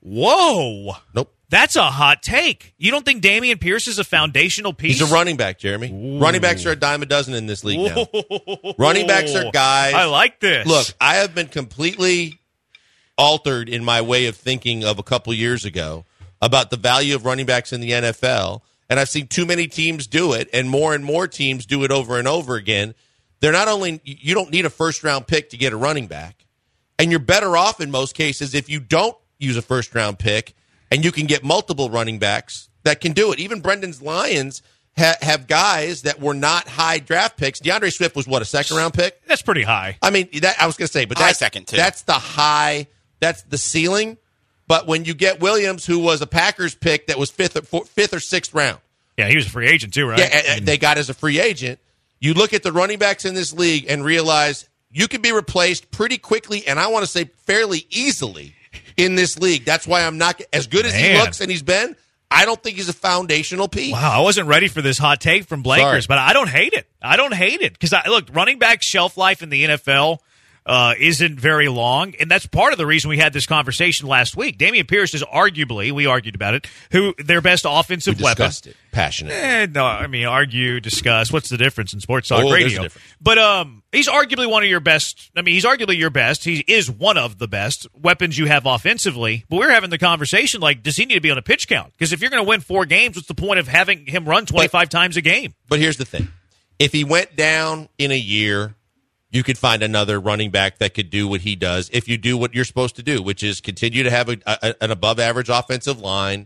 Whoa. Nope. That's a hot take. You don't think Dameon Pierce is a foundational piece? He's a running back, Jeremy. Ooh. Running backs are a dime a dozen in this league now. Running backs are guys. I like this. Look, I have been completely altered in my way of thinking of a couple years ago about the value of running backs in the NFL, and I've seen too many teams do it, and more teams do it over and over again. They're not only – you don't need a first-round pick to get a running back, and you're better off in most cases if you don't use a first-round pick and you can get multiple running backs that can do it. Even Brendan's Lions have guys that were not high draft picks. DeAndre Swift was, a second-round pick? That's pretty high. I mean, I was going to say, but that's second too. That's the high – that's the ceiling. But when you get Williams, who was a Packers pick that was fifth or sixth round. Yeah, he was a free agent too, right? Yeah, they got as a free agent. You look at the running backs in this league and realize you can be replaced pretty quickly, and I want to say fairly easily in this league. That's why I'm not as good as he looks and he's been. I don't think he's a foundational piece. Wow, I wasn't ready for this hot take from Blankers, but I don't hate it. Because look, running back shelf life in the NFL isn't very long, and that's part of the reason we had this conversation last week. Dameon Pierce is arguably, we argued about it, who their best offensive weapon. Discussed it passionately. No, I mean, argue, discuss. What's the difference in sports talk radio? But he's arguably one of your best. I mean, he's arguably your best. He is one of the best weapons you have offensively. But we're having the conversation like, does he need to be on a pitch count? Because if you're going to win 4 games, what's the point of having him run 25 times a game? But here's the thing: if he went down in a year, you could find another running back that could do what he does if you do what you're supposed to do, which is continue to have an above-average offensive line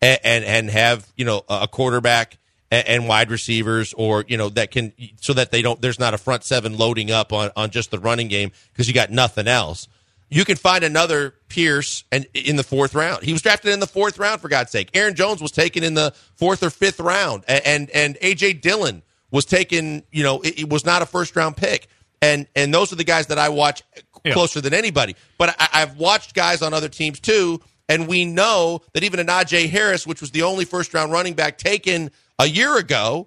and have, a quarterback and wide receivers or, that can – so that there's not a front seven loading up on just the running game because you got nothing else. You can find another Pierce in the 4th round. He was drafted in the 4th round, for God's sake. Aaron Jones was taken in the 4th or 5th round. And A.J. Dillon was taken – it was not a first-round pick. And those are the guys that I watch closer than anybody. But I've watched guys on other teams too, and we know that even a Najee Harris, which was the only first-round running back taken a year ago,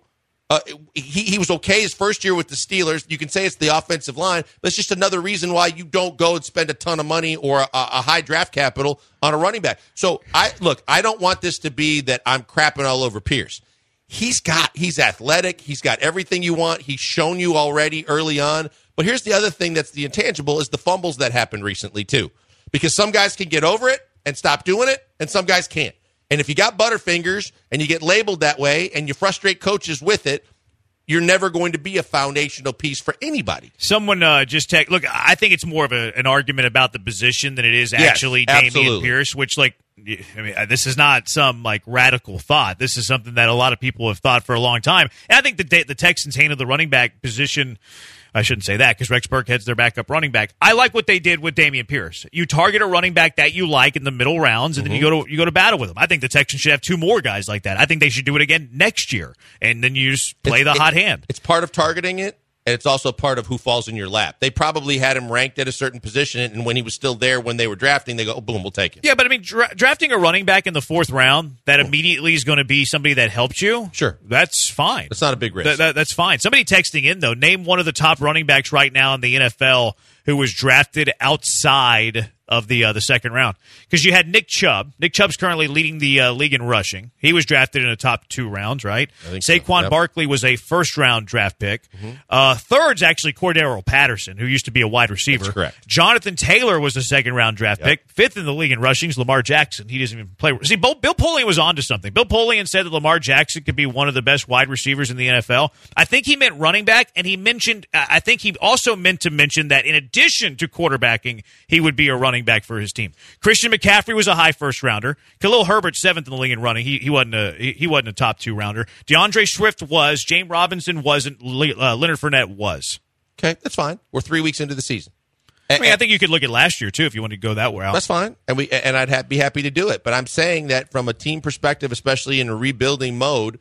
He was okay his first year with the Steelers. You can say it's the offensive line, but it's just another reason why you don't go and spend a ton of money or a high draft capital on a running back. So I don't want this to be that I'm crapping all over Pierce. He's athletic. He's got everything you want. He's shown you already early on. But here's the other thing that's the intangible is the fumbles that happened recently too, because some guys can get over it and stop doing it, and some guys can't. And if you got butterfingers and you get labeled that way and you frustrate coaches with it, you're never going to be a foundational piece for anybody. Someone look, I think it's more of an argument about the position than it is actually Dameon Pierce, which, like, I mean, this is not some, like, radical thought. This is something that a lot of people have thought for a long time. And I think the Texans handled the running back position. I shouldn't say that because Rex Burkhead's their backup running back. I like what they did with Dameon Pierce. You target a running back that you like in the middle rounds, and then you go to battle with them. I think the Texans should have 2 more guys like that. I think they should do it again next year, and then you just play the hot hand. It's part of targeting it, and it's also part of who falls in your lap. They probably had him ranked at a certain position, and when he was still there when they were drafting, they go, oh, boom, we'll take it. Yeah, but I mean, drafting a running back in the 4th round that immediately is going to be somebody that helps you, sure, that's fine. That's not a big risk. That's fine. Somebody texting in, though, name one of the top running backs right now in the NFL who was drafted outside of the 2nd round. Because you had Nick Chubb. Nick Chubb's currently leading the league in rushing. He was drafted in the top 2 rounds, right? Saquon Barkley was a 1st-round draft pick. Third's actually Cordero Patterson, who used to be a wide receiver. That's correct. Jonathan Taylor was a 2nd-round draft pick. 5th in the league in rushing is Lamar Jackson. He doesn't even play. See, Bill Polian was onto something. Bill Polian said that Lamar Jackson could be one of the best wide receivers in the NFL. I think he meant running back, and he mentioned. I think he also meant to mention that in addition to quarterbacking, he would be a running back for his team. Christian McCaffrey was a high 1st-rounder. Khalil Herbert 7th in the league in running. He wasn't a top 2-rounder. DeAndre Swift was. James Robinson wasn't. Leonard Fournette was. Okay, that's fine. We're 3 weeks into the season. I mean, I think you could look at last year too if you wanted to go that way out. That's fine, and I'd be happy to do it. But I'm saying that from a team perspective, especially in a rebuilding mode,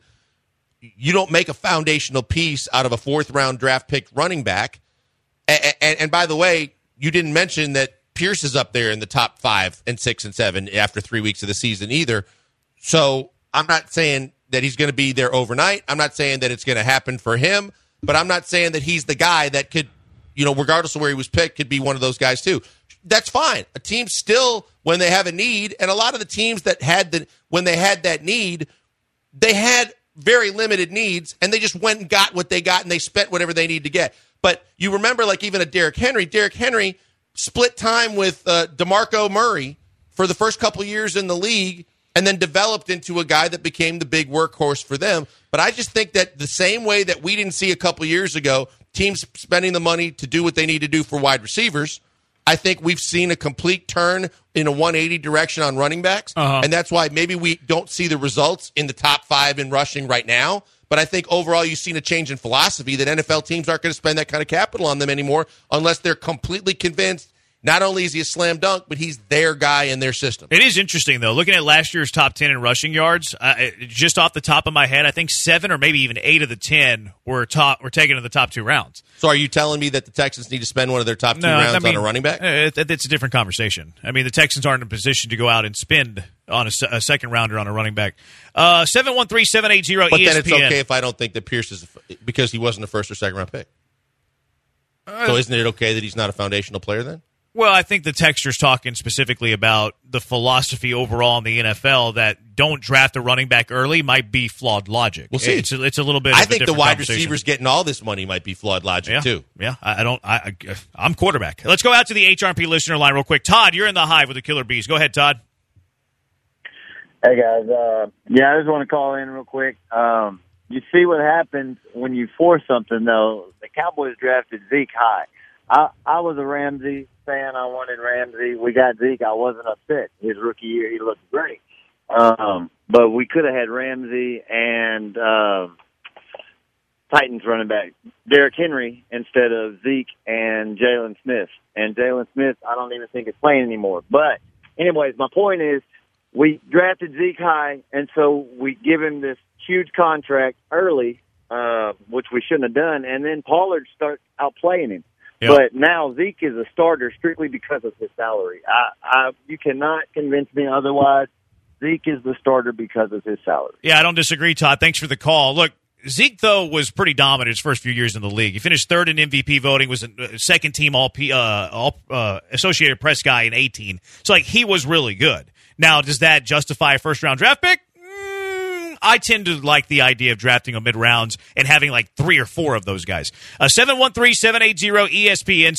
you don't make a foundational piece out of a 4th-round draft pick running back. And by the way, you didn't mention that Pierce is up there in the top 5 and 6 and 7 after 3 weeks of the season either. So I'm not saying that he's going to be there overnight. I'm not saying that it's going to happen for him, but I'm not saying that he's the guy that could, regardless of where he was picked, could be one of those guys too. That's fine. A team still, when they have a need, and a lot of the teams that when they had that need, they had very limited needs, and they just went and got what they got, and they spent whatever they need to get. But you remember, like, even a Derrick Henry split time with DeMarco Murray for the first couple years in the league and then developed into a guy that became the big workhorse for them. But I just think that the same way that we didn't see a couple years ago teams spending the money to do what they need to do for wide receivers, I think we've seen a complete turn in a 180 direction on running backs. And that's why maybe we don't see the results in the top 5 in rushing right now. But I think overall you've seen a change in philosophy that NFL teams aren't going to spend that kind of capital on them anymore unless they're completely convinced not only is he a slam dunk, but he's their guy in their system. It is interesting, though. Looking at last year's top 10 in rushing yards, just off the top of my head, I think 7 or maybe even 8 of the 10 were taken in the top 2 rounds. So are you telling me that the Texans need to spend one of their top 2 rounds on a running back? It's a different conversation. I mean, the Texans aren't in a position to go out and spend on a 2nd-rounder on a running back. 713-780-ESPN. But then it's okay if I don't think that Pierce is because he wasn't a 1st or 2nd-round pick. So isn't it okay that he's not a foundational player then? Well, I think the texture's talking specifically about the philosophy overall in the NFL that don't draft a running back early might be flawed logic. We'll see. It's a little bit. I of think a the wide conversation. receivers getting all this money might be flawed logic too. Yeah, I'm quarterback. Let's go out to the HRP listener line real quick. Todd, you're in the hive with the Killer Bees. Go ahead, Todd. Hey guys, I just want to call in real quick. You see what happens when you force something though. The Cowboys drafted Zeke high. I was a Ramsey fan. I wanted Ramsey. We got Zeke. I wasn't upset. His rookie year, he looked great. But we could have had Ramsey and Titans running back Derrick Henry instead of Zeke and Jalen Smith. And Jalen Smith, I don't even think is playing anymore. But anyways, my point is we drafted Zeke high, and so we give him this huge contract early, which we shouldn't have done, and then Pollard starts outplaying him. Yep. But now Zeke is a starter strictly because of his salary. You cannot convince me otherwise. Zeke is the starter because of his salary. Yeah, I don't disagree, Todd. Thanks for the call. Look, Zeke, though, was pretty dominant his first few years in the league. He finished third in MVP voting, was a second-team all Associated Press guy in 18. So, he was really good. Now, does that justify a first-round draft pick? I tend to like the idea of drafting a mid-rounds and having 3 or 4 of those guys. 713-780-ESPN,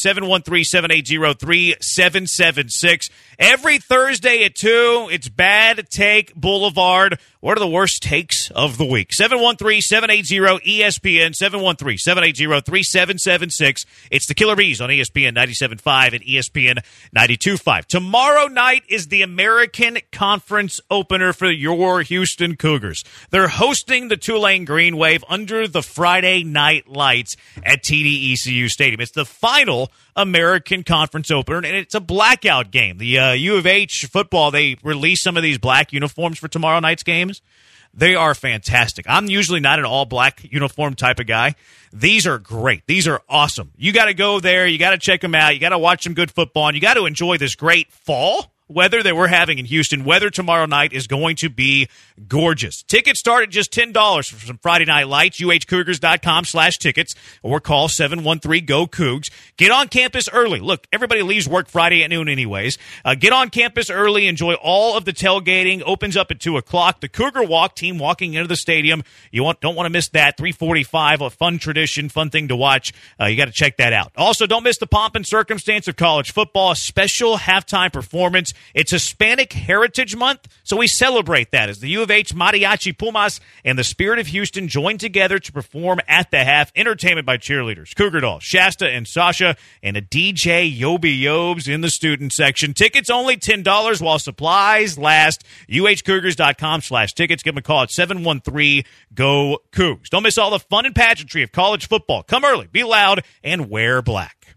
713-780-3776. Every Thursday at 2, it's Bad Take Boulevard. What are the worst takes of the week? 713-780-ESPN, 713-780-3776. It's the Killer Bees on ESPN 97.5 and ESPN 92.5. Tomorrow night is the American Conference opener for your Houston Cougars. They're hosting the Tulane Green Wave under the Friday night lights at TD-ECU Stadium. It's the final American Conference opener, and it's a blackout game. The U of H football, they release some of these black uniforms for tomorrow night's games. They are fantastic. I'm usually not an all-black uniform type of guy. These are great. These are awesome. You got to go there. You got to check them out. You got to watch some good football, and you got to enjoy this great fall weather that we're having in Houston. Weather tomorrow night is going to be gorgeous. Tickets start at just $10 for some Friday Night Lights. uhcougars.com/tickets or call 713-GO-COUGS. Get on campus early. Look, everybody leaves work Friday at noon anyways. Get on campus early. Enjoy all of the tailgating. Opens up at 2 o'clock. The Cougar Walk team walking into the stadium. You don't want to miss that. 3:45, a fun tradition, fun thing to watch. You got to check that out. Also, don't miss the pomp and circumstance of college football, a special halftime performance. It's Hispanic Heritage Month, so we celebrate that as the U of H Mariachi Pumas and the Spirit of Houston join together to perform at the half. Entertainment by cheerleaders, Cougar Dolls, Shasta and Sasha, and a DJ Yobi Yobes in the student section. Tickets only $10 while supplies last. uhcougars.com/tickets. Give them a call at 713-GO-COUGS. Don't miss all the fun and pageantry of college football. Come early, be loud, and wear black.